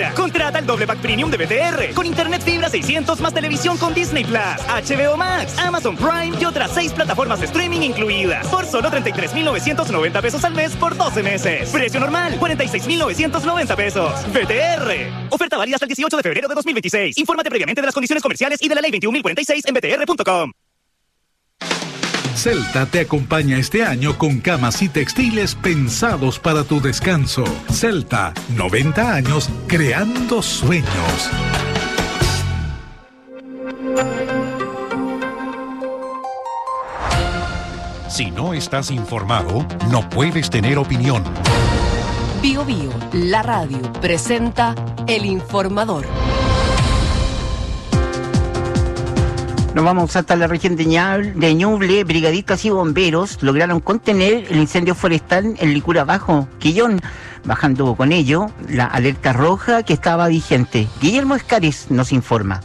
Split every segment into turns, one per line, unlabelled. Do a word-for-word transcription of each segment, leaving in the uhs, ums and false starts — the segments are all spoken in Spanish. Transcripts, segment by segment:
familia. Contrata el doble pack premium de B T R con internet fibra seiscientos más televisión con Disney Plus, H B O Max, Amazon Prime y otras seis plataformas de streaming incluidas por solo treinta y tres mil novecientos noventa pesos al mes por doce meses. Precio normal cuarenta y seis mil novecientos noventa pesos. B T R. Oferta válida hasta el dieciocho de febrero de dos mil veintiséis. Infórmate previamente de las condiciones comerciales y de la ley veintiún mil cuarenta y seis en b t r punto com.
Celta te acompaña este año con camas y textiles pensados para tu descanso. Celta, noventa años creando sueños.
Si no estás informado, no puedes tener opinión.
Bio Bio, la radio, presenta El Informador.
Nos vamos hasta la región de Ñuble. Brigadistas y bomberos lograron contener el incendio forestal en Licura Bajo, Quillón, bajando con ello la alerta roja que estaba vigente. Guillermo Escares nos informa.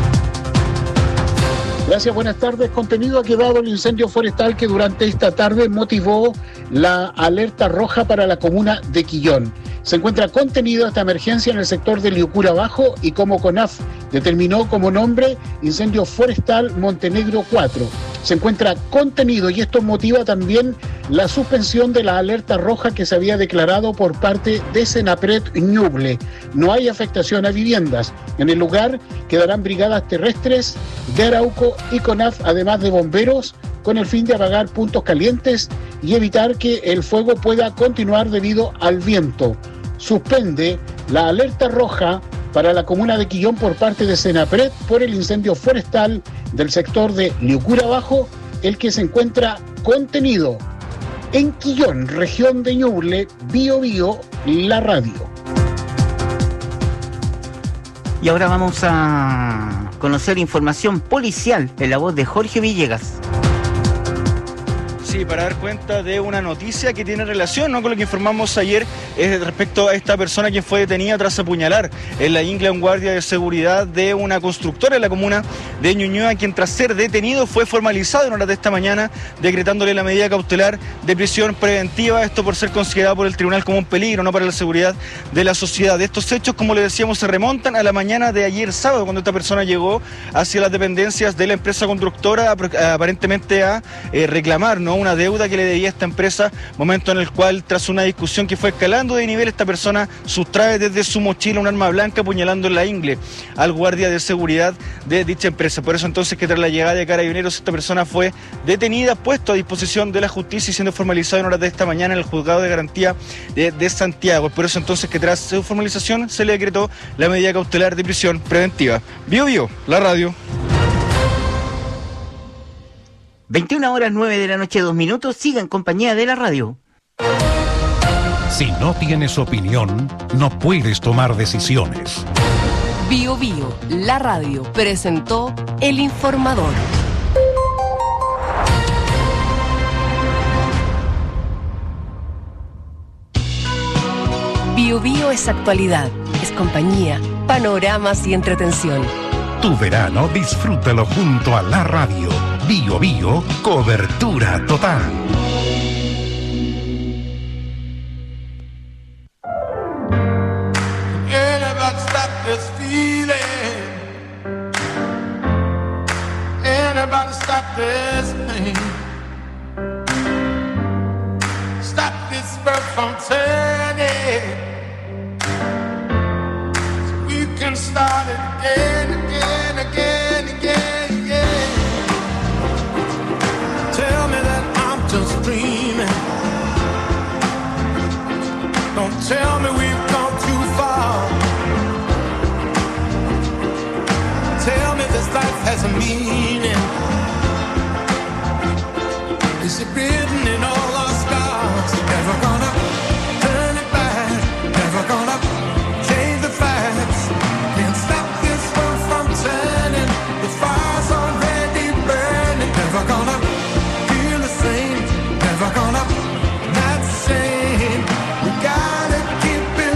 Gracias, buenas tardes. Contenido ha quedado el incendio forestal que durante esta tarde motivó la alerta roja para la comuna de Quillón. Se encuentra contenida esta emergencia en el sector de Licura Bajo y como CONAF determinó como nombre Incendio Forestal Montenegro cuatro. Se encuentra contenido y esto motiva también la suspensión de la alerta roja que se había declarado por parte de Senapred Ñuble. No hay afectación a viviendas. En el lugar quedarán brigadas terrestres de Arauco y CONAF, además de bomberos, con el fin de apagar puntos calientes y evitar que el fuego pueda continuar debido al viento. Suspende la alerta roja para la comuna de Quillón por parte de Senapred por el incendio forestal del sector de Licura Bajo, el que se encuentra contenido en Quillón, región de Ñuble. Bio Bio, la radio.
Y ahora vamos a conocer información policial en la voz de Jorge Villegas.
Sí, para dar cuenta de una noticia que tiene relación, ¿no?, con lo que informamos ayer eh, respecto a esta persona quien fue detenida tras apuñalar en la ingle a un guardia de seguridad de una constructora en la comuna de Ñuñoa, quien tras ser detenido fue formalizado en horas de esta mañana, decretándole la medida cautelar de prisión preventiva, esto por ser considerado por el tribunal como un peligro, no para la seguridad de la sociedad. Estos hechos, como le decíamos, se remontan a la mañana de ayer sábado, cuando esta persona llegó hacia las dependencias de la empresa constructora, aparentemente a eh, reclamar, ¿no?, una deuda que le debía a esta empresa, momento en el cual, tras una discusión que fue escalando de nivel, esta persona sustrae desde su mochila un arma blanca, apuñalando en la ingle al guardia de seguridad de dicha empresa. Por eso entonces que tras la llegada de Carabineros, esta persona fue detenida, puesto a disposición de la justicia y siendo formalizado en horas de esta mañana en el juzgado de garantía de, de Santiago. Por eso entonces que tras su formalización se le decretó la medida cautelar de prisión preventiva. Bio Bio, la radio.
veintiuna horas nueve de la noche, dos minutos. Siga en compañía de la radio.
Si no tienes opinión, no puedes tomar decisiones.
Bio Bio, la radio, presentó El Informador. Bio Bio es actualidad, es compañía, panoramas y entretención.
Tu verano disfrútalo junto a la radio. Bio Bio, cobertura total.
Anybody stop this feeling? Anybody stop this pain? Stop this birth from turning, so we can start it again, again, again, again, again. Tell me that I'm just dreaming. Don't tell me we've gone too far. Tell me this life has a meaning. Is it written in all our stars? Never gonna turn it back. Never gonna change the facts. Can't stop this world from turning. The fire's already burning. Never gonna feel the same. Never gonna not the same. We gotta keep it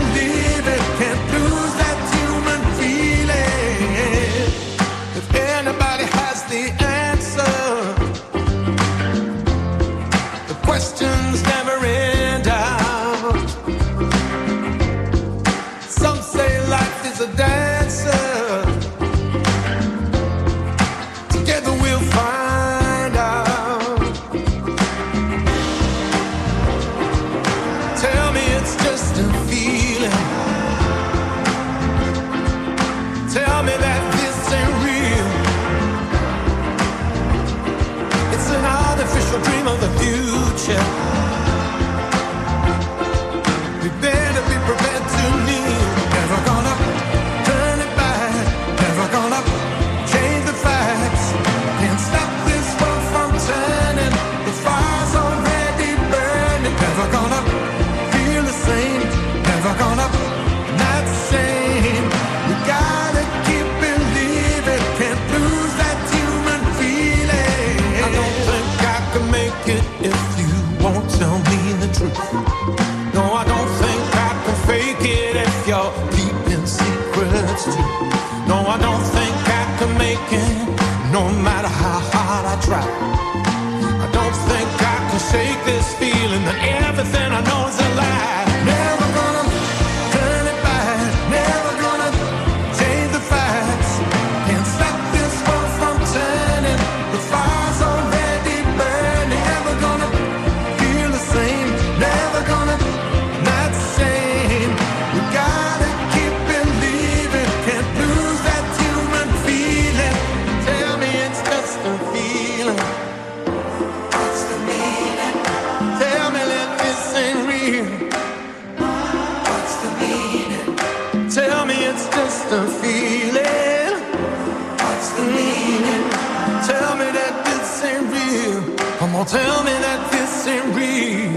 it's true. No, I don't think I can make it, no matter how hard I try. I don't think I can shake this feeling that everything I know is a lie. Never gonna turn it back, never gonna change the facts. Can't stop this world from turning, the fire's already burning. Never gonna feel the same, never gonna not the same. We gotta keep believing, can't lose that human feeling. Tell me it's just a feeling. What's the meaning? Tell me that this ain't real. What's the meaning? Tell me it's just a feeling. What's the meaning? Tell me that this ain't real. Come on, tell me that this ain't real.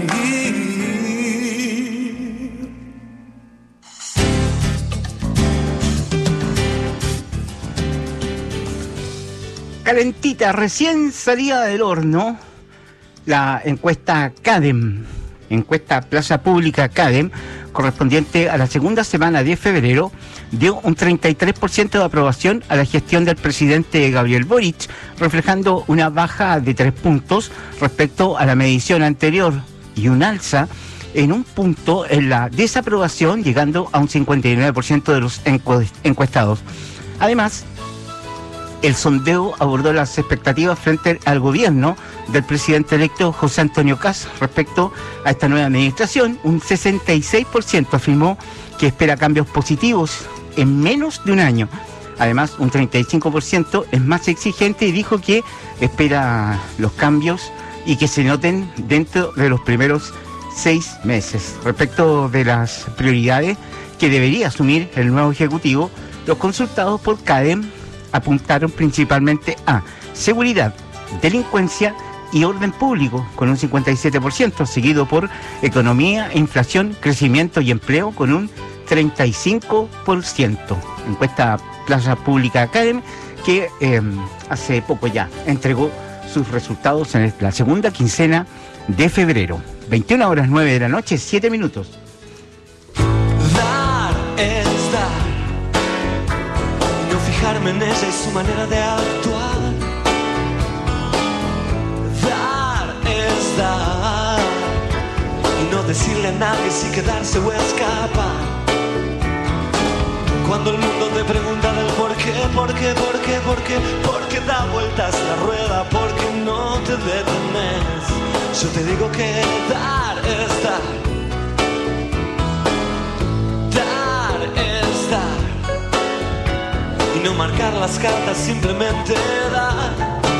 Calentita, recién salida del horno, la encuesta CADEM, encuesta Plaza Pública CADEM, correspondiente a la segunda semana de febrero, dio un treinta y tres por ciento de aprobación a la gestión del presidente Gabriel Boric, reflejando una baja de tres puntos respecto a la medición anterior y un alza en un punto en la desaprobación, llegando a un cincuenta y nueve por ciento de los encuestados. Además, el sondeo abordó las expectativas frente al gobierno del presidente electo José Antonio Kast respecto a esta nueva administración. Un sesenta y seis por ciento afirmó que espera cambios positivos en menos de un año. Además, un treinta y cinco por ciento es más exigente y dijo que espera los cambios y que se noten dentro de los primeros seis meses. Respecto de las prioridades que debería asumir el nuevo Ejecutivo, los consultados por CADEM apuntaron principalmente a seguridad, delincuencia y orden público, con un cincuenta y siete por ciento, seguido por economía, inflación, crecimiento y empleo, con un treinta y cinco por ciento. Encuesta Plaza Pública CADEM, que eh, hace poco ya entregó sus resultados en la segunda quincena de febrero. veintiuna horas nueve de la noche, siete minutos.
Dar es dar. Fijarme en ella y su manera de actuar. Dar es dar. Y no decirle a nadie si quedarse o escapar. Cuando el mundo te pregunta del por qué, por qué, por qué, por qué, por qué da vueltas la rueda, por qué no te detenes, yo te digo que dar es dar. Dar es dar. Y no marcar las cartas, simplemente dar.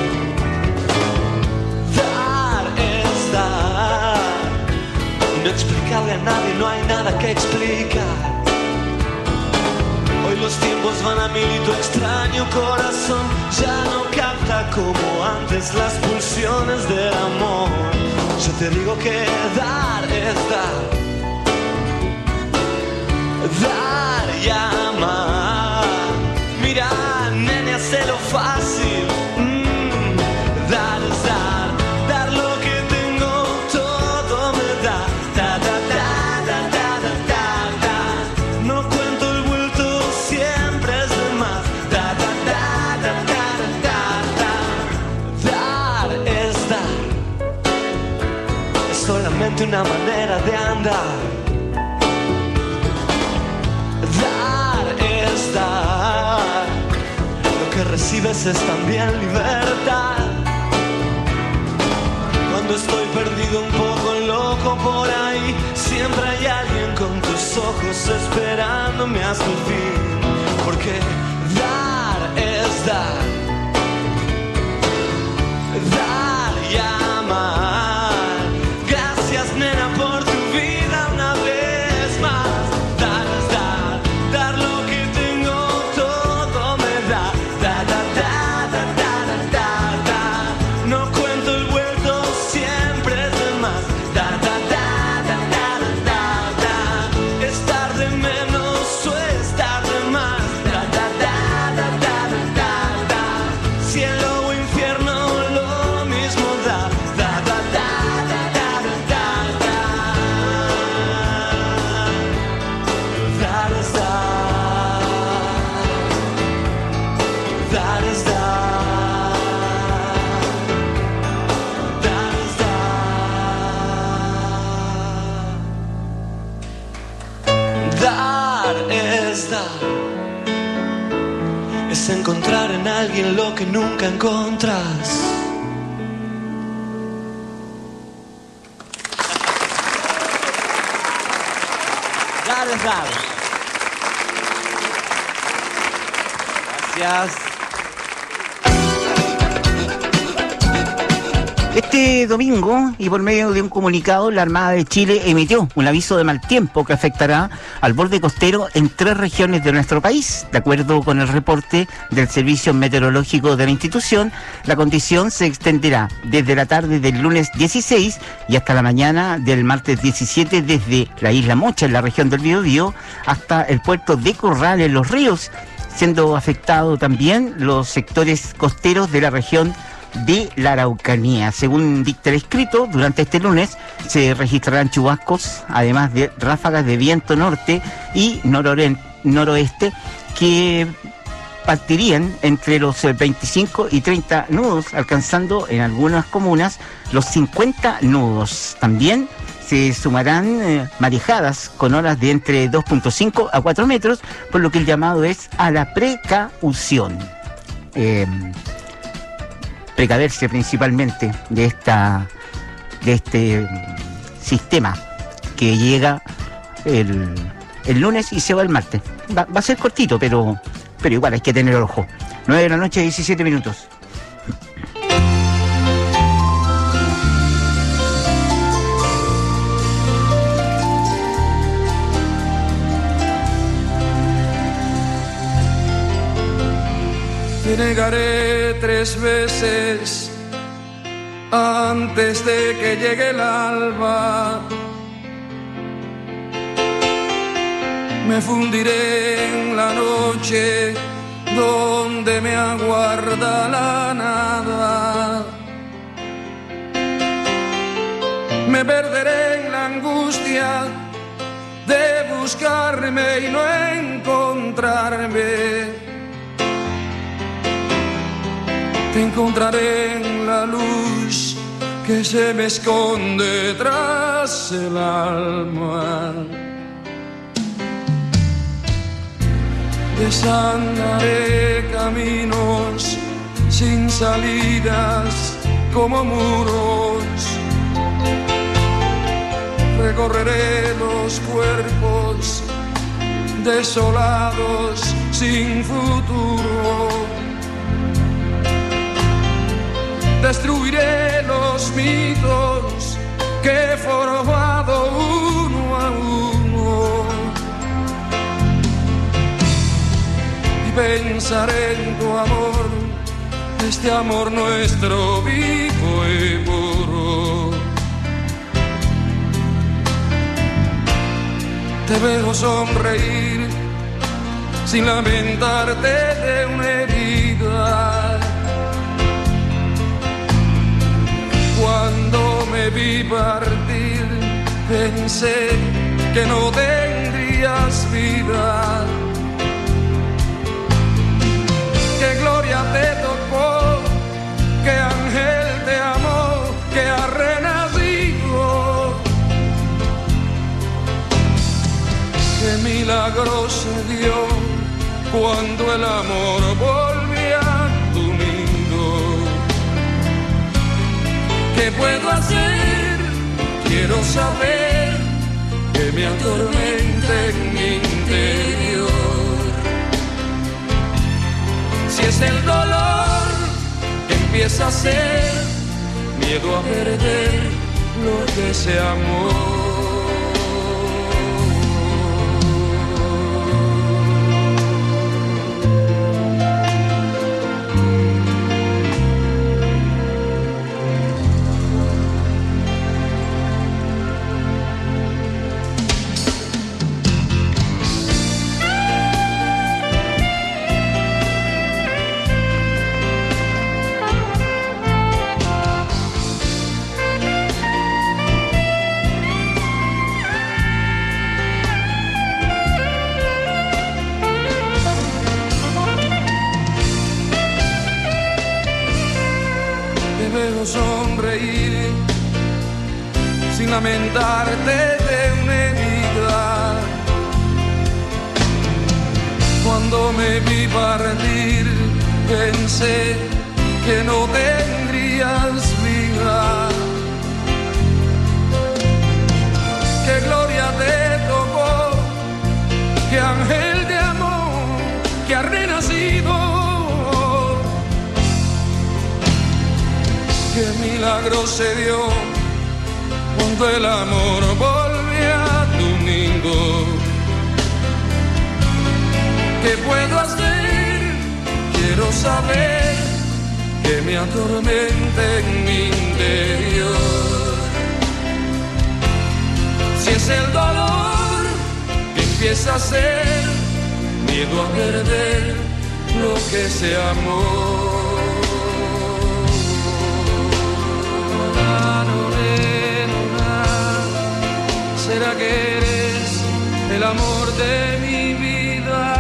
Dar es dar. Y no explicarle a nadie, no hay nada que explicar. Hoy los tiempos van a mil y tu extraño corazón ya no capta como antes las pulsiones del amor. Yo te digo que dar es dar. Dar y amar. Mira, nene, hacelo fácil. Mm, dar es dar. Dar lo que tengo, todo me da. Da, da, da, da, da, da, da, da. No cuento el vuelto, siempre es de más. Da, da, da, da, da, da, da, da. Dar es dar. Es solamente una manera de andar. Dar es dar. Lo que recibes es también libertad. Cuando estoy perdido, un poco loco por ahí, siempre hay alguien con tus ojos esperándome hasta el fin. Porque dar es dar. Dar y amar. Gracias, nena, por tu vida una vez más. Dar es dar. Dar lo que tengo, todo me da. Da, da, da, da, da, da, da, da. No cuento el vuelto, siempre es de más. Da, da, da, da, da, da, da, da. Estar de menos o estar de más. Da, da, da, da, da, da, da, da. Cielo o infierno, lo estar es encontrar en alguien lo que nunca encontrás.
Dale, dale. Gracias.
Este domingo, y por medio de un comunicado, la Armada de Chile emitió un aviso de mal tiempo que afectará al borde costero en tres regiones de nuestro país. De acuerdo con el reporte del Servicio Meteorológico de la institución, la condición se extenderá desde la tarde del lunes dieciséis y hasta la mañana del martes diecisiete desde la isla Mocha, en la región del Biobío, hasta el puerto de Corral, en Los Ríos, siendo afectado también los sectores costeros de la región de la Araucanía. Según dicta el escrito, durante este lunes se registrarán chubascos, además de ráfagas de viento norte y nororen, noroeste, que partirían entre los veinticinco y treinta nudos, alcanzando en algunas comunas los cincuenta nudos. También se sumarán eh, marejadas con olas de entre dos punto cinco a cuatro metros, por lo que el llamado es a la precaución. Eh, precaverse principalmente de esta de este sistema que llega el, el lunes y se va el martes. Va, va a ser cortito, pero, pero igual hay que tener ojo. nueve de la noche, diecisiete minutos.
Te negaré tres veces antes de que llegue el alba. Me fundiré en la noche donde me aguarda la nada. Me perderé en la angustia de buscarme y no encontrarme. Te encontraré en la luz que se me esconde tras el alma. Desandaré caminos sin salidas como muros. Recorreré los cuerpos desolados sin futuro. Destruiré los mitos que he formado uno a uno y pensaré en tu amor, este amor nuestro vivo y puro. Te veo sonreír sin lamentarte de una herida. Cuando me vi partir, pensé que no tendrías vida. Qué gloria te tocó, qué ángel te amó, que ha renacido. Qué milagro se dio cuando el amor volvió a tu nido. ¿Qué puedo hacer? Quiero saber que me atormenta en mi interior. Si es el dolor que empieza a ser miedo a perder lo que se amó. Sonreír sin lamentarte de una herida. Cuando me vi partir, pensé que no tendrías vida. Qué gloria te tocó, qué ángel de amor que ha renacido. Qué milagro se dio cuando el amor volvió a tu nido. ¿Qué puedo hacer? Quiero saber que me atormenta en mi interior. Si es el dolor que empieza a ser miedo a perder lo que se amó. ¿Será que eres el amor de mi vida?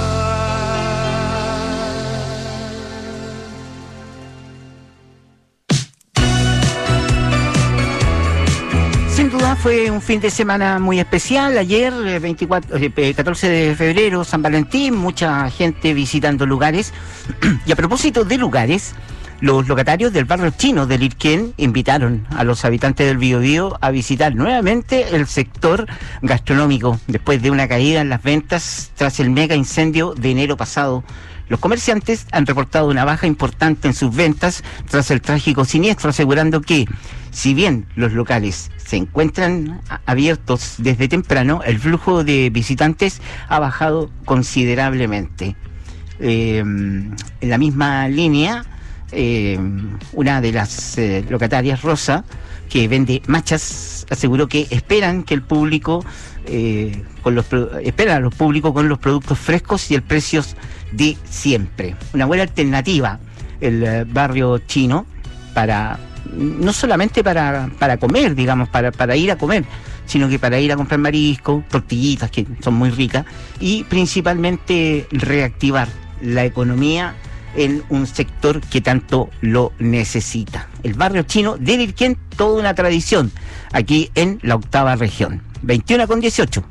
Sin duda fue un fin de semana muy especial. Ayer, veinticuatro, catorce de febrero, San Valentín, mucha gente visitando lugares. Y a propósito de lugares, los locatarios del barrio chino de Lirquén invitaron a los habitantes del Biobío a visitar nuevamente el sector gastronómico después de una caída en las ventas tras el mega incendio de enero pasado. Los comerciantes han reportado una baja importante en sus ventas tras el trágico siniestro, asegurando que, si bien los locales se encuentran abiertos desde temprano, el flujo de visitantes ha bajado considerablemente. Eh, en la misma línea, Eh, una de las eh, locatarias, Rosa, que vende machas, aseguró que esperan que el público eh, con los esperan a los públicos con los productos frescos y el precios de siempre. Una buena alternativa el eh, barrio chino para no solamente para, para comer, digamos, para, para ir a comer, sino que para ir a comprar marisco, tortillitas que son muy ricas, y principalmente reactivar la economía en un sector que tanto lo necesita. El barrio chino de Lirquén, toda una tradición aquí en la octava región. veintiuno con dieciocho.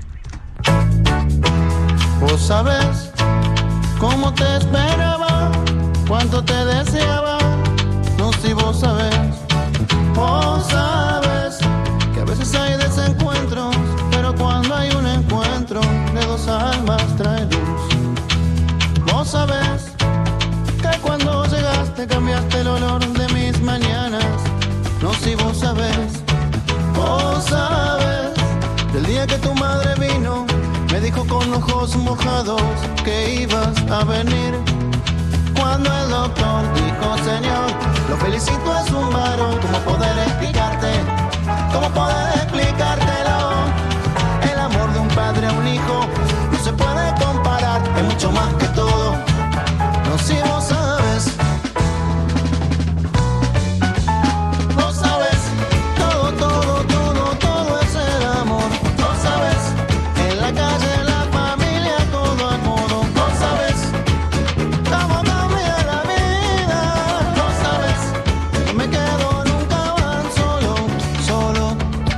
Vos sabés cómo te esperaba, cuánto te deseaba. No, si vos sabés, vos sabés que a veces hay desencuentros, pero cuando hay un encuentro de dos almas trae luz. Vos sabés que cuando llegaste cambiaste el olor de mis mañanas. No, si vos sabés, vos sabés del día que tu madre vino, me dijo con ojos mojados que ibas a venir. Cuando el doctor dijo, señor, lo felicito, es un varón. ¿Cómo poder explicarte? ¿Cómo poder explicártelo? El amor de un padre a un hijo no se puede comparar, es mucho más que todo. No, si vos sabes, vos sabes, todo, todo, todo, todo es el amor. Vos sabes, en la calle, en la familia, todo al modo. Vos sabes, cómo cambia la vida. Vos sabes, no me quedo nunca más solo, solo.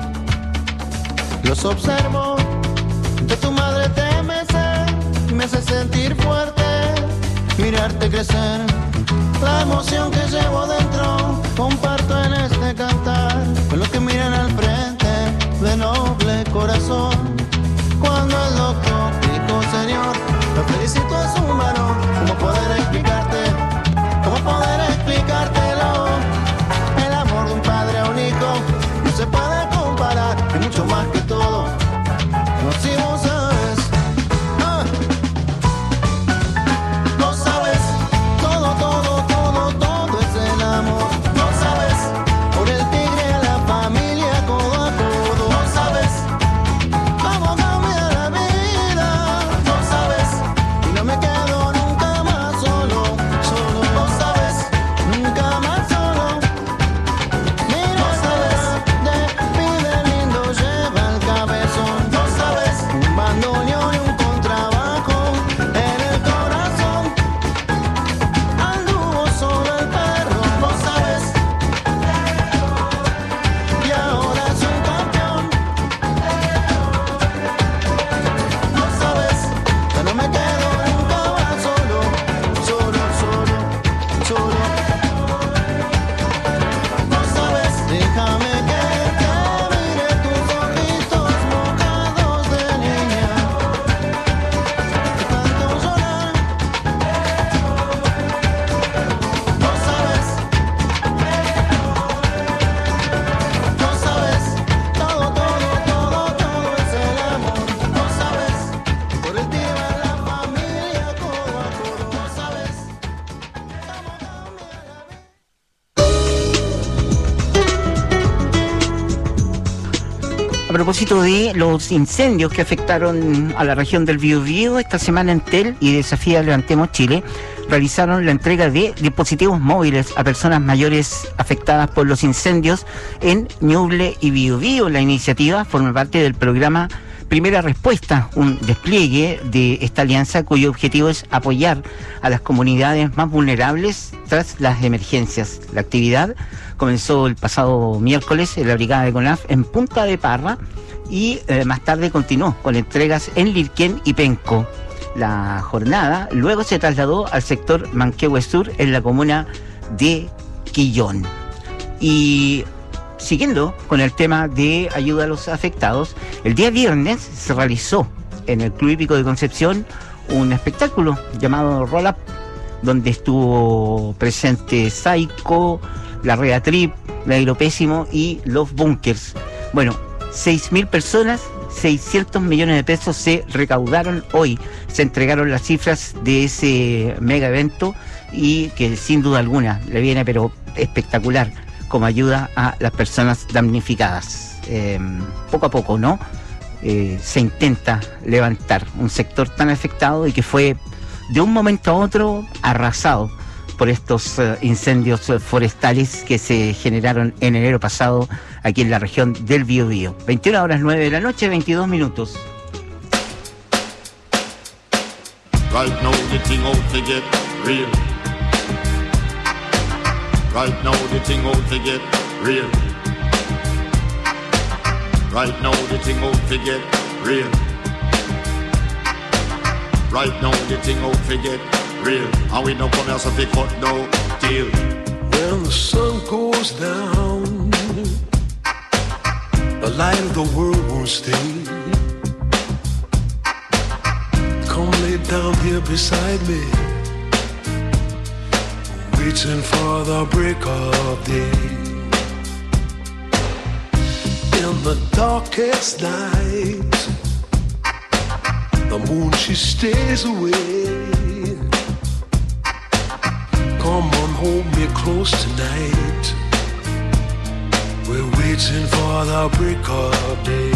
Los observo, de tu madre te mece, me hace sentir fuerte. Mirarte crecer, la emoción que llevo dentro, comparto en este cantar, con los que miran al frente, de noble corazón. Cuando el doctor dijo, señor, lo felicito, es un varón. ¿Cómo poder explicarte? ¿Cómo poder explicártelo? El amor de un padre a un hijo no se puede comparar, es mucho más que todo. No, si vos sabes. Vos sabés
propósito de los incendios que afectaron a la región del Biobío, esta semana Entel y Desafía Levantemos Chile realizaron la entrega de dispositivos móviles a personas mayores afectadas por los incendios en Ñuble y Biobío. La iniciativa forma parte del programa Primera Respuesta, un despliegue de esta alianza cuyo objetivo es apoyar a las comunidades más vulnerables tras las emergencias. La actividad comenzó el pasado miércoles en la brigada de CONAF en Punta de Parra y eh, más tarde continuó con entregas en Lirquén y Penco. La jornada luego se trasladó al sector Manquehue Sur en la comuna de Quillón. Y siguiendo con el tema de ayuda a los afectados, el día viernes se realizó en el Club Hípico de Concepción un espectáculo llamado Roll Up, donde estuvo presente Saico, la Rea Trip, la Aeropésimo y los Bunkers. Bueno, seis mil personas, seiscientos millones de pesos se recaudaron hoy. Se entregaron las cifras de ese mega evento y que sin duda alguna le viene pero espectacular como ayuda a las personas damnificadas. Eh, poco a poco, ¿no? Eh, se intenta levantar un sector tan afectado y que fue de un momento a otro arrasado por estos uh, incendios uh, forestales que se generaron en enero pasado aquí en la región del Biobío. veintiuna horas nueve de la noche, veintidós minutos.
Right now the thing out to get real. Right now the thing out to get real. Right now the thing out to get real. Right now the thing out to get real. And we don't come here so we cut no deal.
When the sun goes down, the light of the world won't stay. Come lay down here beside me, waiting for the break of day. In the darkest night, the moon she stays away. Come on, hold me close tonight. We're waiting for the break of day.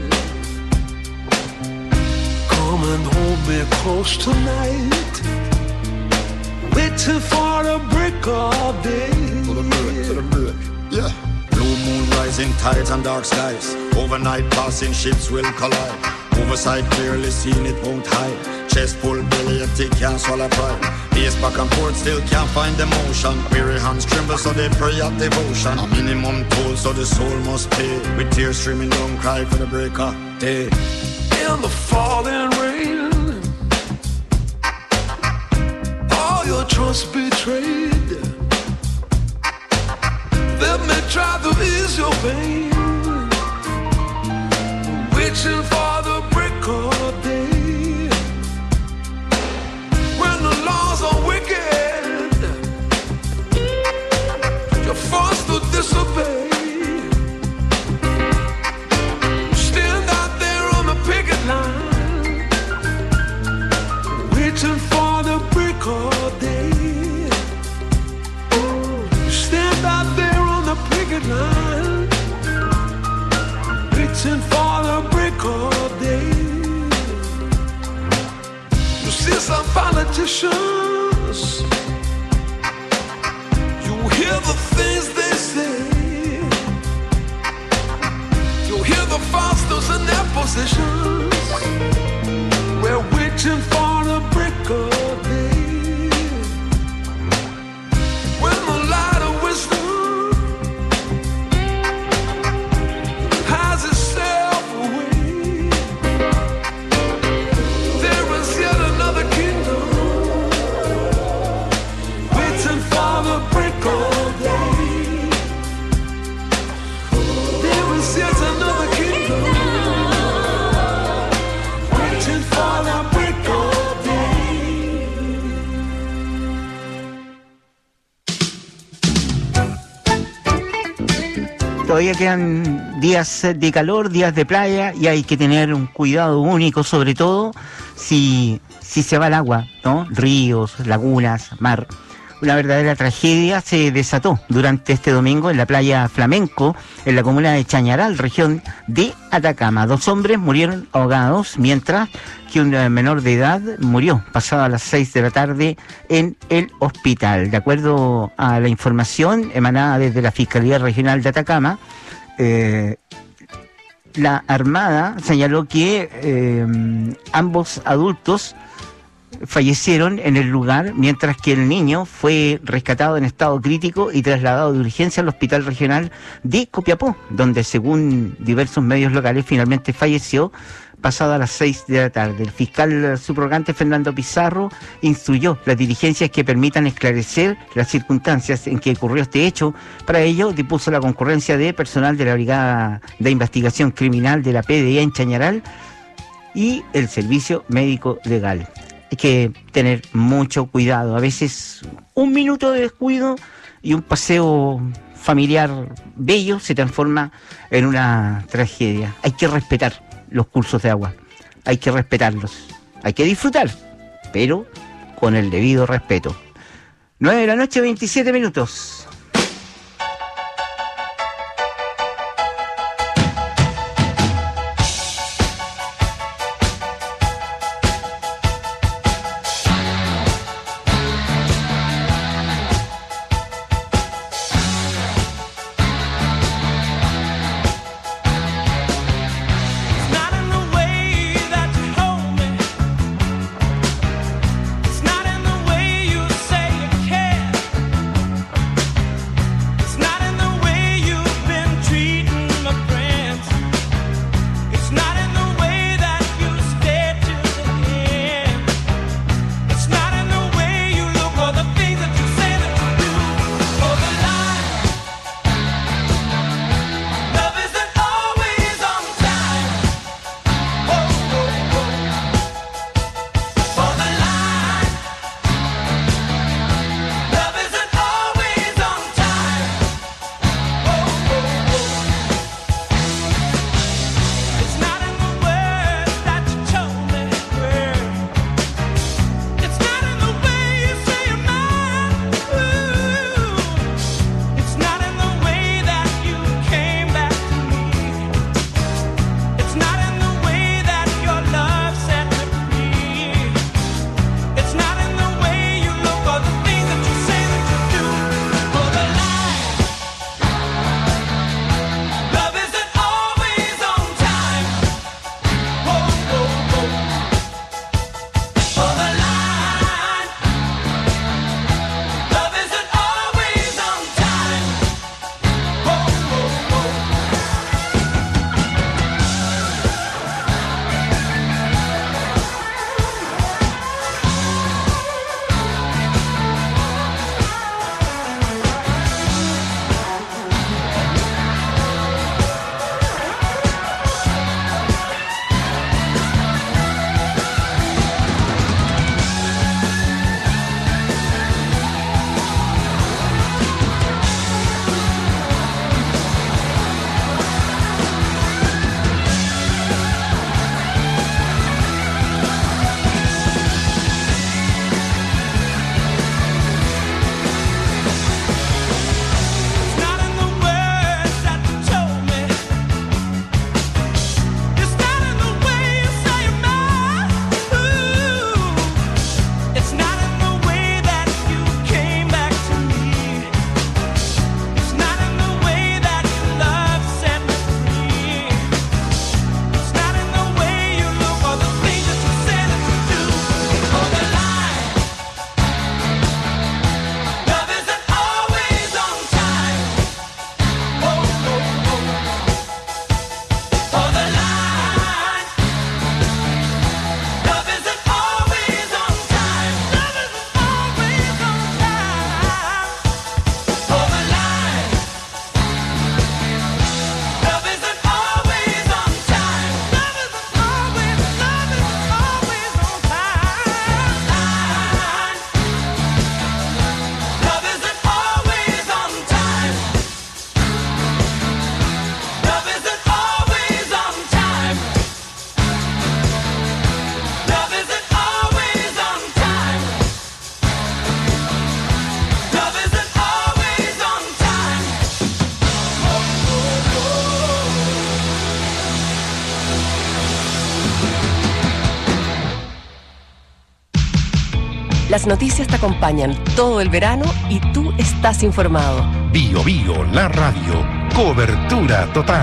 Come and hold me close tonight. Waiting for the break of day.
To the break, to the break, yeah. Blue moon rising, tides and dark skies. Overnight passing ships will collide. Oversight clearly seen, it won't hide. Chest full, belly empty, can't swallow pride. Pace back and forth, still can't find emotion. Weary hands tremble, so they pray at devotion. A minimum toll, so the soul must pay. With tears streaming down, cry for the break of day.
In the falling rain, all your trust betrayed. Let me try to ease your pain. Waiting for the break of day. When the laws are wicked, you're forced to disobey. Stand out there on the picket line, waiting for the break of day. Stand out there on the picket line, waiting for the break of day. You see some politicians, you hear the things they say. You hear the fosters in their positions. We're waiting for the break of day. When the light of wisdom
Todavía quedan días de calor, días de playa, y hay que tener un cuidado único, sobre todo si, si se va el agua, ¿no? Ríos, lagunas, mar. Una verdadera tragedia se desató durante este domingo en la playa Flamenco, en la comuna de Chañaral, región de Atacama. Dos hombres murieron ahogados, mientras que un menor de edad murió pasado a las seis de la tarde en el hospital. De acuerdo a la información emanada desde la Fiscalía Regional de Atacama, eh, la Armada señaló que eh, ambos adultos fallecieron en el lugar, mientras que el niño fue rescatado en estado crítico y trasladado de urgencia al Hospital Regional de Copiapó, donde según diversos medios locales finalmente falleció pasado a las seis de la tarde. El fiscal subrogante Fernando Pizarro instruyó las diligencias que permitan esclarecer las circunstancias en que ocurrió este hecho. Para ello dispuso la concurrencia de personal de la Brigada de Investigación Criminal de la P D I en Chañaral y el Servicio Médico Legal. Hay que tener mucho cuidado. A veces un minuto de descuido y un paseo familiar bello se transforma en una tragedia. Hay que respetar los cursos de agua. Hay que respetarlos. Hay que disfrutar, pero con el debido respeto. nueve de la noche, veintisiete minutos.
It's not in the way you say you care.
Las noticias te acompañan todo el verano y tú estás informado.
Bio Bio, la radio. Cobertura total.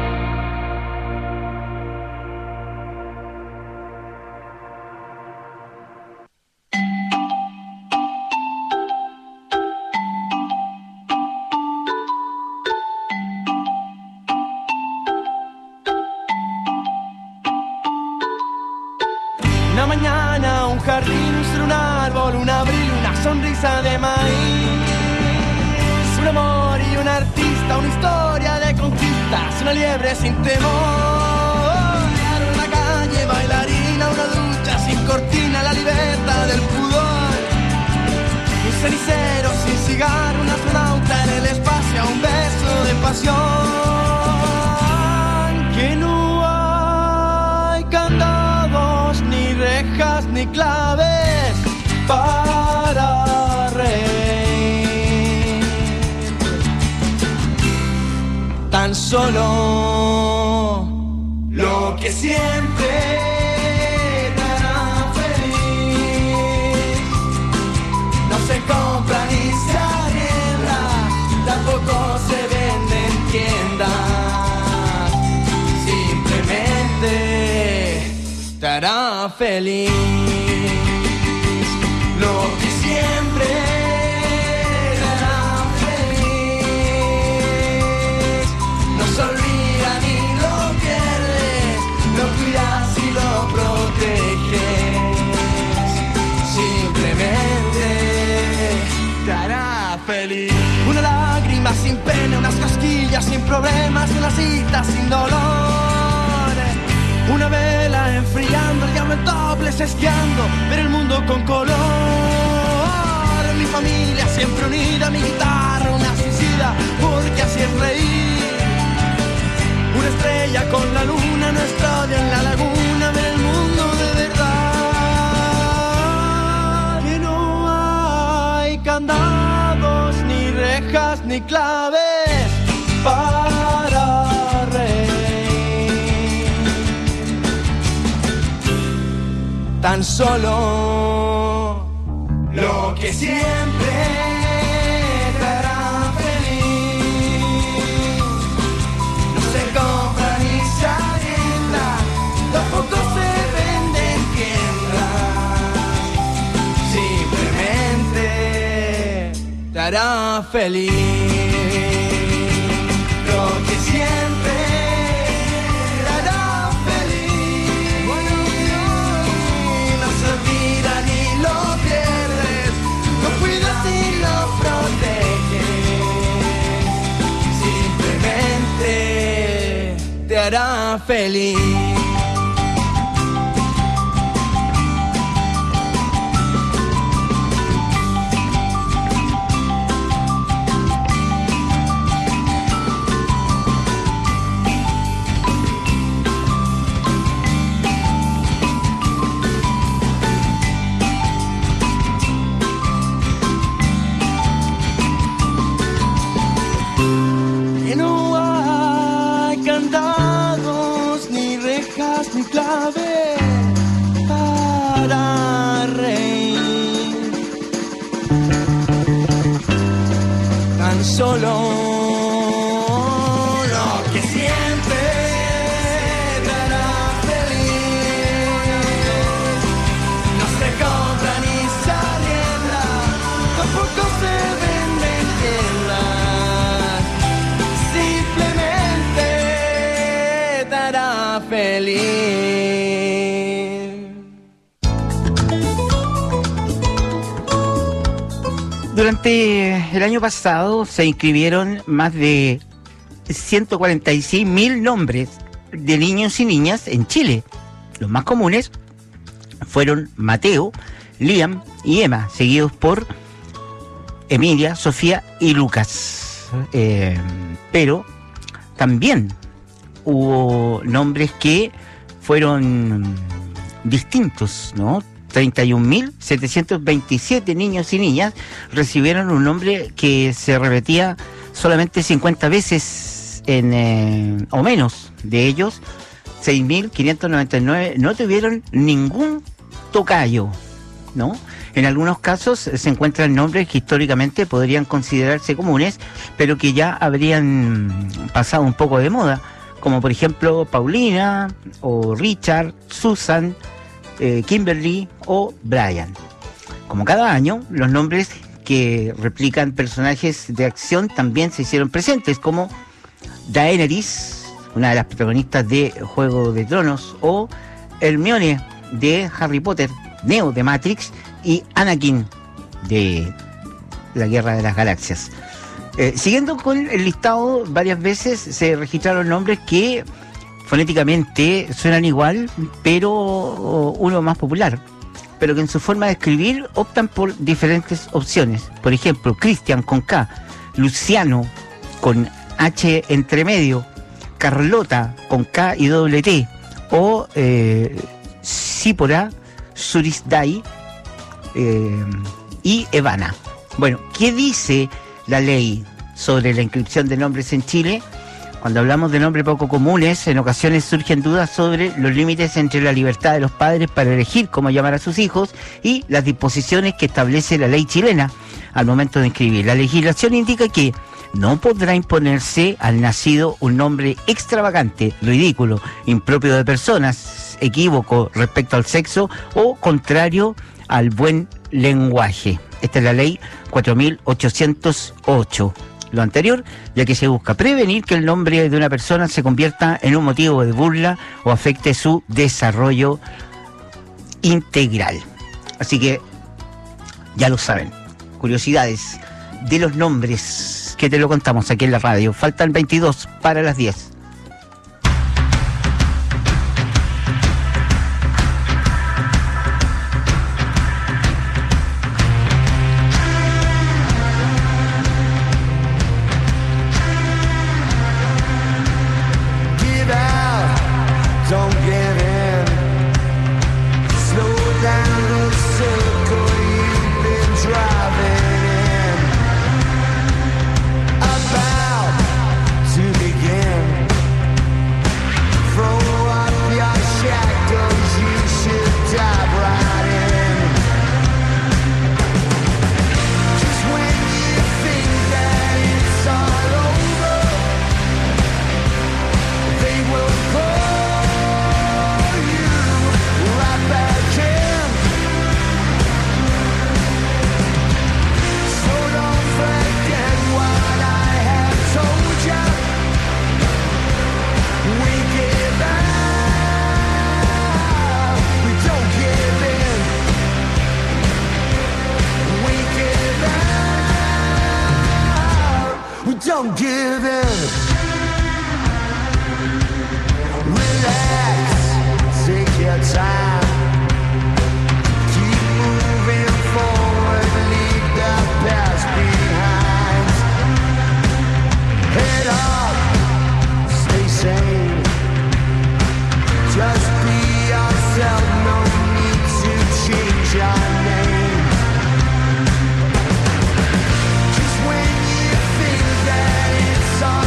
Una mañana, un jardín, un ser, un árbol, un abril, una sonrisa de maíz. Un amor y un artista, una historia de conquistas, una liebre sin temor. Una calle, bailarina, una ducha sin cortina, la libertad del pudor. Un cenicero sin cigarro, un astronauta en el espacio, un beso de pasión. Que no hay candados, ni rejas, ni claves para reír. Tan solo lo que siempre te hará feliz. No se compra ni se arrienda, tampoco se vende en tiendas. Simplemente te hará feliz. Lo que siempre te hará feliz. No se olvida ni lo pierdes, lo cuidas y lo proteges. Simplemente te hará feliz. Una lágrima sin pena, unas cosquillas sin problemas, una cita sin dolor. Una vela enfriando, el llamo en toples esquiando, ver el mundo con color. Mi familia siempre unida, mi guitarra una suicida, porque así es reír. Una estrella con la luna, nuestra odio en la laguna, ver el mundo de verdad. Que no hay candados, ni rejas, ni claves para reír. Tan solo lo que siempre te hará feliz. No se compra ni se arrienda, tampoco se vende en tiendas. Simplemente te hará feliz. Lo que siempre te hará feliz. Bueno, no se olvida ni lo pierdes, lo cuidas y lo proteges. Simplemente te hará feliz. Que no hay candados, ni rejas, ni claves para reír. Tan solo lo que siempre te hará feliz. No se compra ni se arrienda, tampoco se vende en tiendas. Simplemente te hará feliz.
Durante el año pasado se inscribieron más de ciento cuarenta y seis mil nombres de niños y niñas en Chile. Los más comunes fueron Mateo, Liam y Emma, seguidos por Emilia, Sofía y Lucas. Eh, pero también hubo nombres que fueron distintos, ¿no? treinta y un mil setecientos veintisiete niños y niñas recibieron un nombre que se repetía solamente cincuenta veces en, eh, o menos. De ellos, seis mil quinientos noventa y nueve no tuvieron ningún tocayo, ¿no? En algunos casos se encuentran nombres que históricamente podrían considerarse comunes, pero que ya habrían pasado un poco de moda, como por ejemplo Paulina, o Richard, Susan, eh, Kimberly o Brian. Como cada año, los nombres que replican personajes de acción también se hicieron presentes, como Daenerys, una de las protagonistas de Juego de Tronos, o Hermione de Harry Potter, Neo de Matrix y Anakin de la Guerra de las Galaxias. Eh, siguiendo con el listado, varias veces se registraron nombres que fonéticamente suenan igual, pero uno más popular, pero que en su forma de escribir optan por diferentes opciones. Por ejemplo, Cristian con K, Luciano con H entre medio, Carlota con K y doble T, o eh, Sípora, Surisdai eh, y Evana. Bueno, ¿qué dice la ley sobre la inscripción de nombres en Chile? Cuando hablamos de nombres poco comunes, en ocasiones surgen dudas sobre los límites entre la libertad de los padres para elegir cómo llamar a sus hijos y las disposiciones que establece la ley chilena al momento de inscribir. La legislación indica que no podrá imponerse al nacido un nombre extravagante, ridículo, impropio de personas, equívoco respecto al sexo o contrario al buen lenguaje. Esta es la ley cuatro mil ochocientos ocho. Lo anterior, ya que se busca prevenir que el nombre de una persona se convierta en un motivo de burla o afecte su desarrollo integral. Así que ya lo saben. Curiosidades de los nombres que te lo contamos aquí en la radio. Faltan veintidós para las diez.
Don't give in. Relax, take your time. Keep moving forward, leave the past behind. Head up, stay sane. Just be yourself, no need to change your name. Just when you think that it's all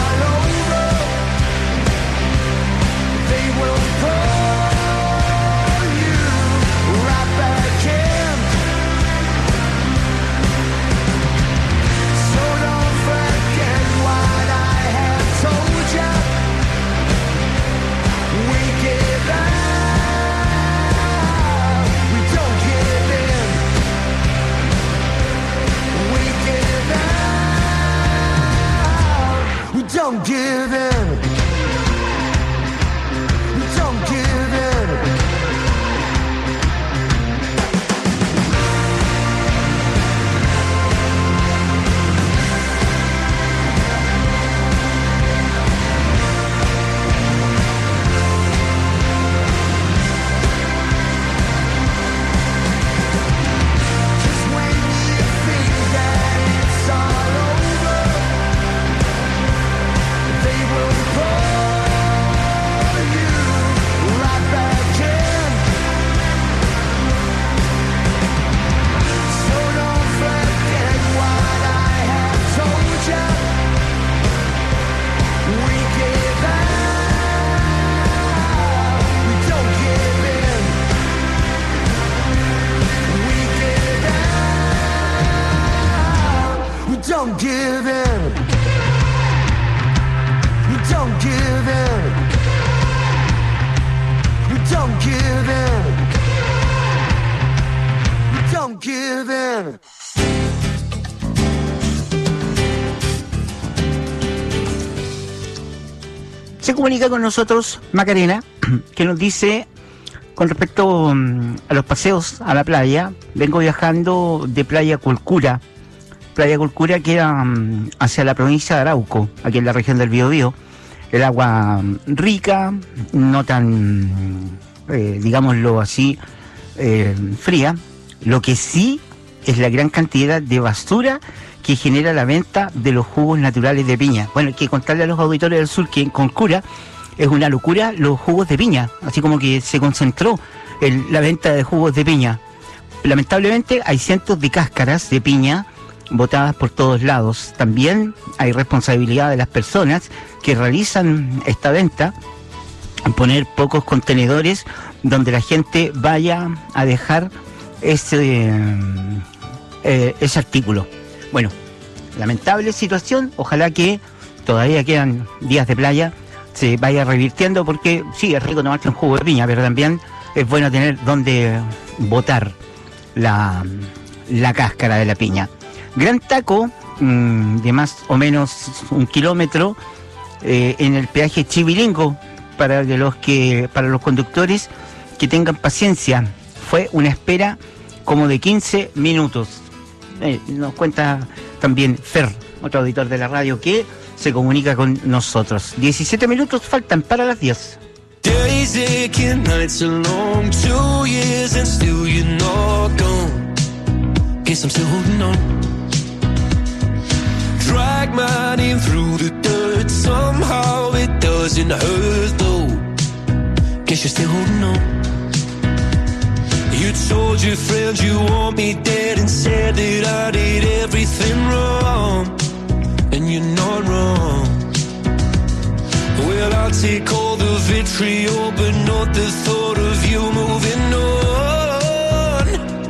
don't give in. You don't give in. You don't give in. You don't give in.
Se comunica con nosotros Macarena, que nos dice con respecto um, a los paseos a la playa. Vengo viajando de Playa Culcura. Playa Culcura queda um, hacia la provincia de Arauco, aquí en la región del Biobío. El agua um, rica, no tan, eh, digámoslo así, eh, fría. Lo que sí es la gran cantidad de basura que genera la venta de los jugos naturales de piña. Bueno, hay que contarle a los auditores del sur que en Culcura es una locura los jugos de piña, así como que se concentró en la venta de jugos de piña. Lamentablemente hay cientos de cáscaras de piña botadas por todos lados. También hay responsabilidad de las personas que realizan esta venta en poner pocos contenedores donde la gente vaya a dejar ese, eh, ese artículo. Bueno, lamentable situación, ojalá que todavía quedan días de playa, se vaya revirtiendo, porque sí, es rico tomarse un jugo de piña, pero también es bueno tener donde botar la, la cáscara de la piña. Gran taco, mmm, de más o menos un kilómetro, eh, en el peaje Chivilingo, para los que, para los conductores que tengan paciencia. Fue una espera como de quince minutos. Eh, nos cuenta también Fer, otro auditor de la radio, que se comunica con nosotros. diecisiete minutos faltan para las diez.
Days aching, nights are long, two years and still you're not gone. Guess I'm still holding on. Drag my name through the dirt, somehow it doesn't hurt though. Guess you're still holding on. You told your friends you want me dead and said that I did everything wrong. And you're not wrong. Well, I'll take all the vitriol, but not the thought of you moving on.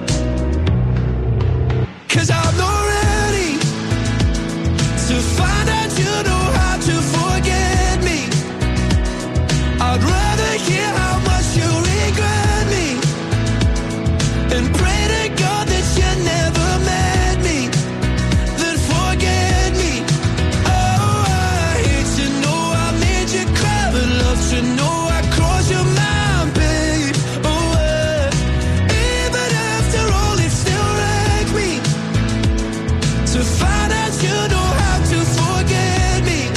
'Cause I'm not ready to find out you know how to forget me. I'd rather hear how much you regret me and pray to God that you never met me, then forget me. Oh, I hate to know I made you cry, but love to know I crossed your mind, babe. Oh, uh, even after all, it still wrecks me to find out you know how to forget me.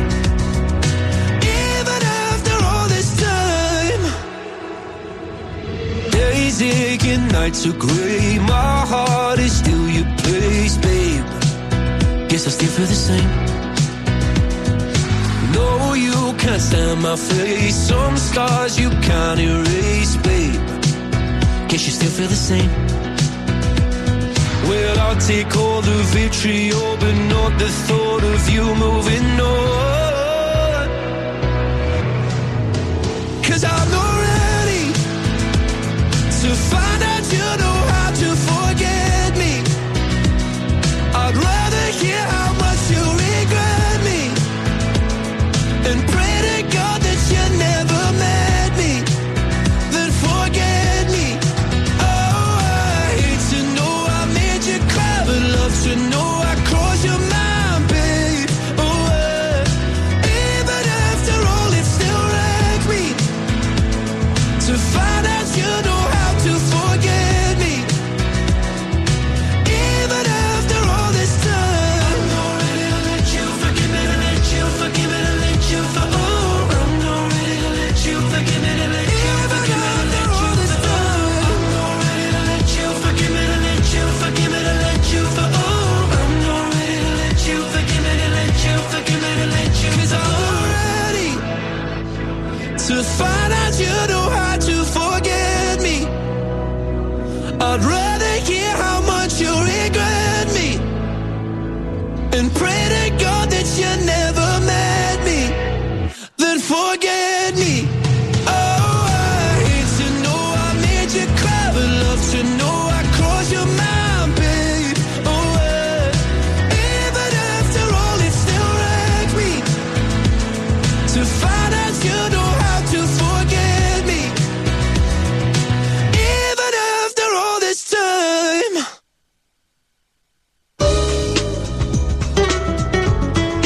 Even after all this time, days aching, nights are gray, my heart is still your place, babe. Guess I still feel the same. No, you can't stand my face, some scars you can't erase, babe. Guess you still feel the same. Well, I'll take all the vitriol, but not the thought of you moving on. 'Cause I'm not ready to find out you know how to forget me. I'd rather hear how much you regret me and pray to God that you never met me, then forget me. Oh, I hate to know I made you cry, but love to know I crossed your mind, babe. Oh, uh,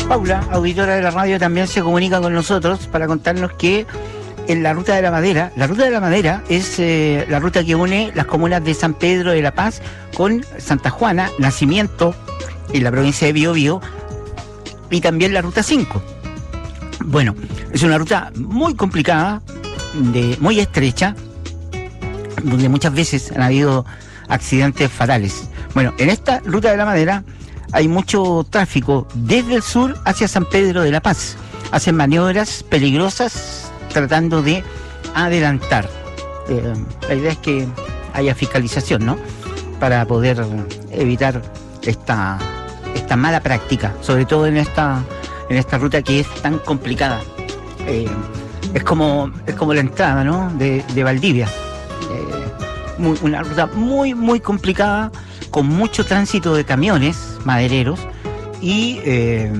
Paula, auditora de la radio, también se comunica con nosotros para contarnos que en la Ruta de la Madera, la Ruta de la Madera es eh, la ruta que une las comunas de San Pedro de la Paz con Santa Juana, Nacimiento, en la provincia de Biobío, y también la Ruta cinco. Bueno, es una ruta muy complicada, de, muy estrecha, donde muchas veces han habido accidentes fatales. Bueno, en esta Ruta de la Madera hay mucho tráfico desde el sur hacia San Pedro de la Paz. Hacen maniobras peligrosas tratando de adelantar. Eh, la idea es que haya fiscalización, ¿no? Para poder evitar esta, esta mala práctica, sobre todo en esta, en esta ruta que es tan complicada. Eh, es como, es como la entrada, ¿no? De, de Valdivia. Eh, muy, una ruta muy, muy complicada, con mucho tránsito de camiones madereros y, eh,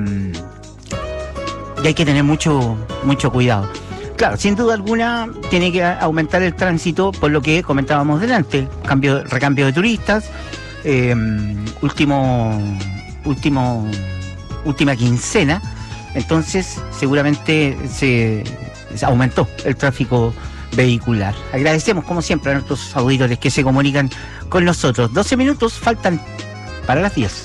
y hay que tener mucho, mucho cuidado. Claro, sin duda alguna tiene que aumentar el tránsito por lo que comentábamos delante, cambio, recambio de turistas, eh, último, último, última quincena, entonces seguramente se, se aumentó el tráfico vehicular. Agradecemos como siempre a nuestros auditores que se comunican con nosotros. doce minutos faltan para las diez.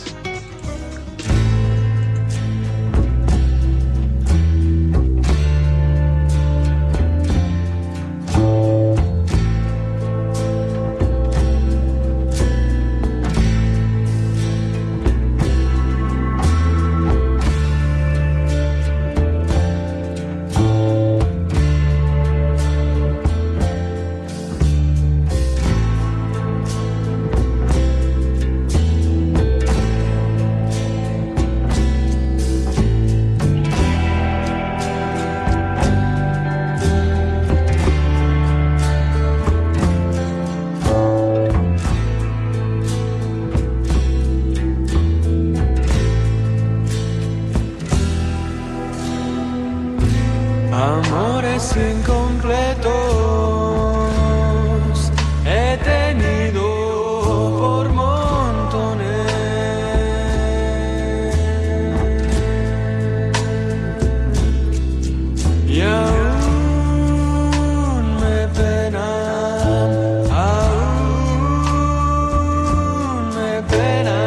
Amores incompletos he tenido por montones y aún me penan, aún me penan.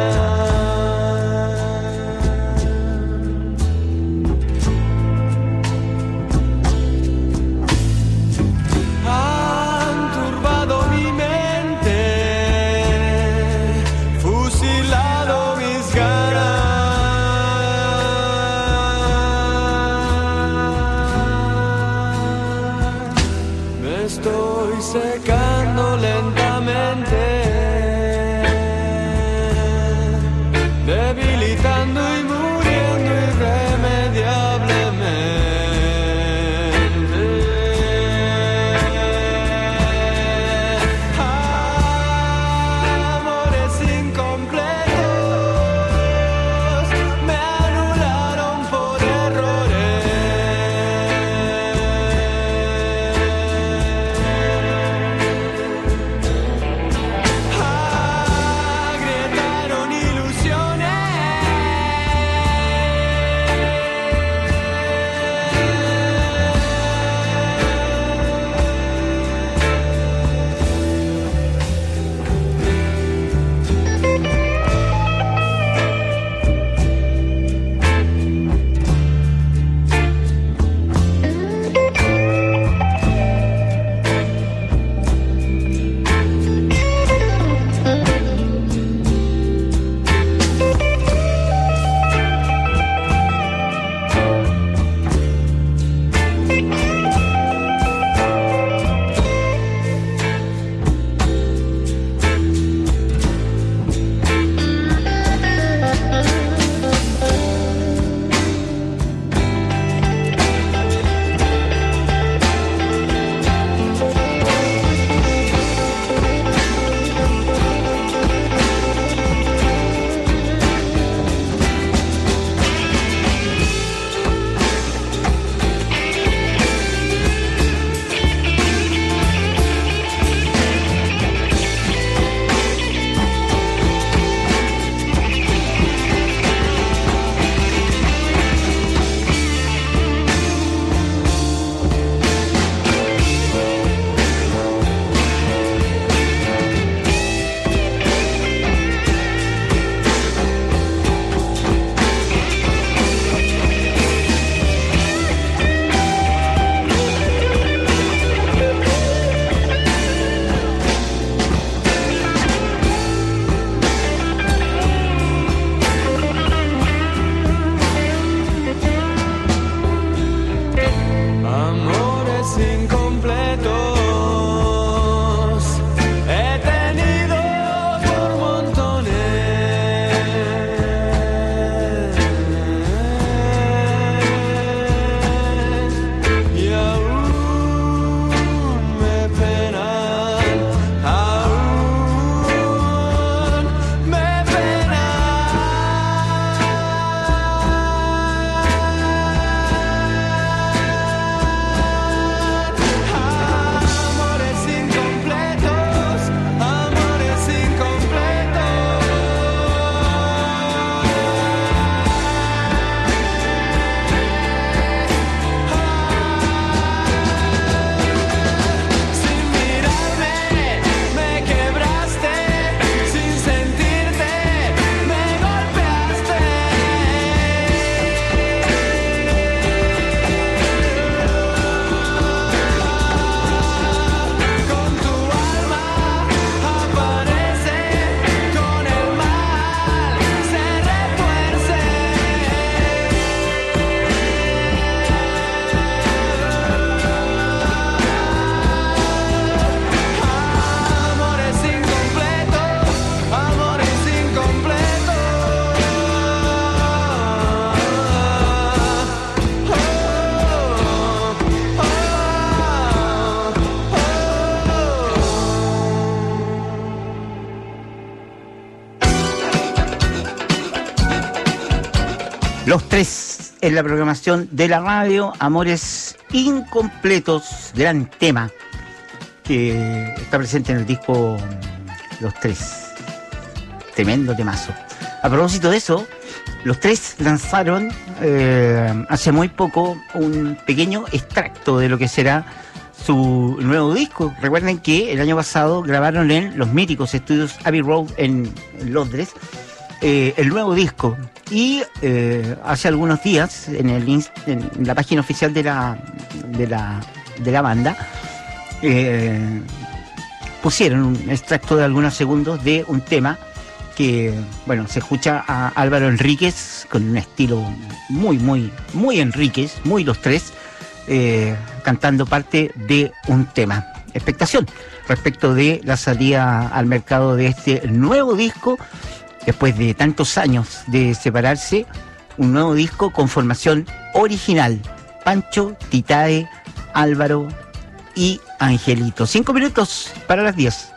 Los tres en la programación de la radio, Amores Incompletos, gran tema que está presente en el disco Los Tres. Tremendo temazo. A propósito de eso, Los Tres lanzaron eh, hace muy poco un pequeño extracto de lo que será su nuevo disco. Recuerden que el año pasado grabaron en los míticos estudios Abbey Road en, en Londres eh, el nuevo disco. Y eh, hace algunos días en, el inst- en la página oficial de la, de la, de la banda eh, pusieron un extracto de algunos segundos de un tema que, bueno, se escucha a Álvaro Enríquez con un estilo muy, muy, muy Enríquez, muy Los Tres, eh, cantando parte de un tema. Expectación respecto de la salida al mercado de este nuevo disco, después de tantos años de separarse, un nuevo disco con formación original. Pancho, Titae, Álvaro y Angelito. Cinco minutos para las diez.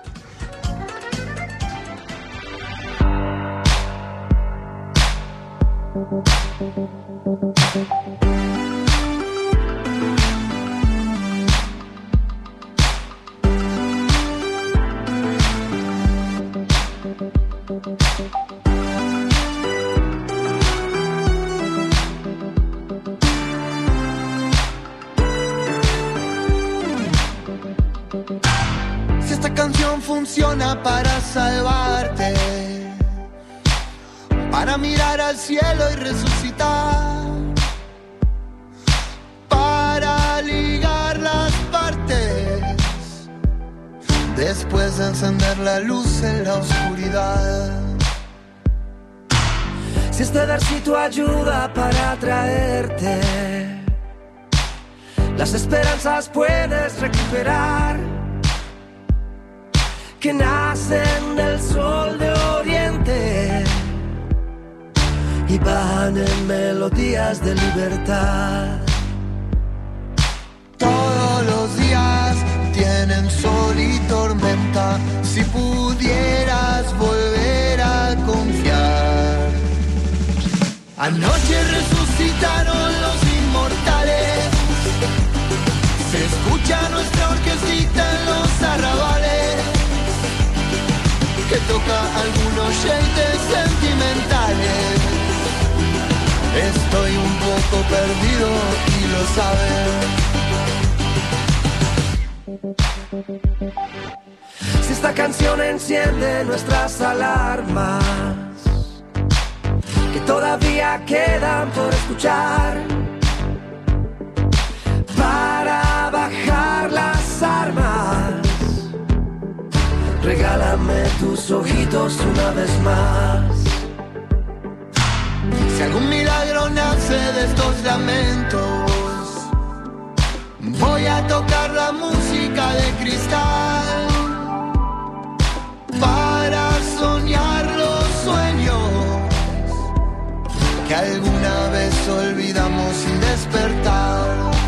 Si esta canción funciona para salvarte, para mirar al cielo y resucitar, para ligar las partes, después de encender la luz en la oscuridad.
Si este versito ayuda para atraerte, las esperanzas puedes recuperar, que nacen del sol de oriente y van en melodías de libertad.
Todos los días tienen sol y tormenta, si pudieras volver a confiar. Anoche resucitaron los inmortales, se escucha nuestra orquestita en los arrabales, que toca algunos shades sentimentales. Estoy un poco perdido y
lo sabes. Si esta canción enciende nuestras alarmas, que todavía quedan por escuchar, para bajar las armas, regálame tus ojitos una vez más.
Si algún milagro nace de estos lamentos, voy a tocar la música de cristal, para soñar los sueños que alguna vez olvidamos sin despertar.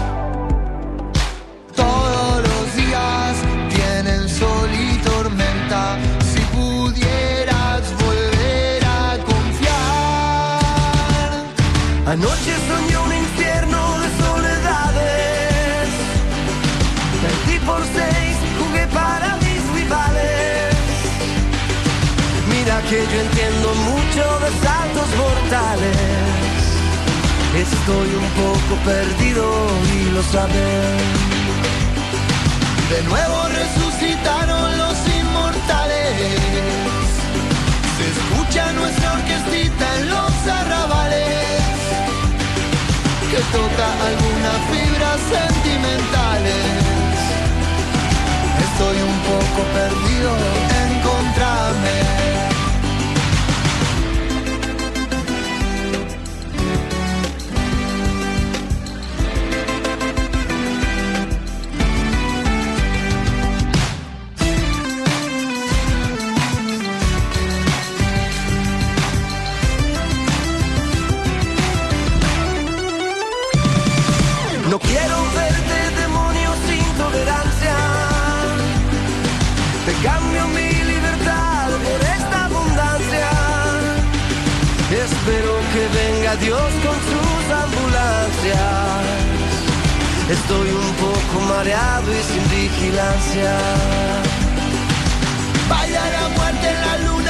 Todos los días tienen sol y tormenta, si pudieras volver a confiar.
Anoche soñé un infierno de soledades, perdí por seis, jugué para mis rivales. Mira que yo entiendo mucho de saltos mortales, estoy un poco perdido y lo sabes.
De nuevo resucitaron los inmortales, se escucha nuestra orquestita en los arrabales, que toca algunas fibras sentimentales. Estoy un poco perdido, encontrame.
No quiero verte, demonio sin tolerancia, pegar adiós con sus ambulancias. Estoy un poco mareado y sin vigilancia. Vaya la muerte en la luna.